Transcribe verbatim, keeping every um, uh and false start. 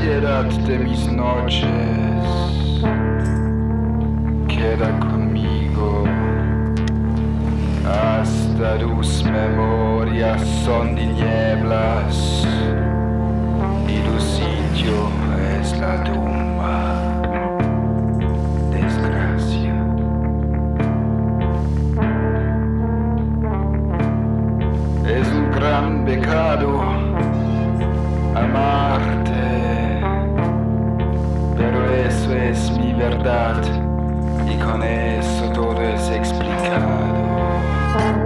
piedad de mis noches, queda conmigo, hasta tus memorias son tinieblas y tu sitio es la tumba. Desgracia. Es un gran pecado amarte, pero eso es mi verdad y con eso todo es explicado.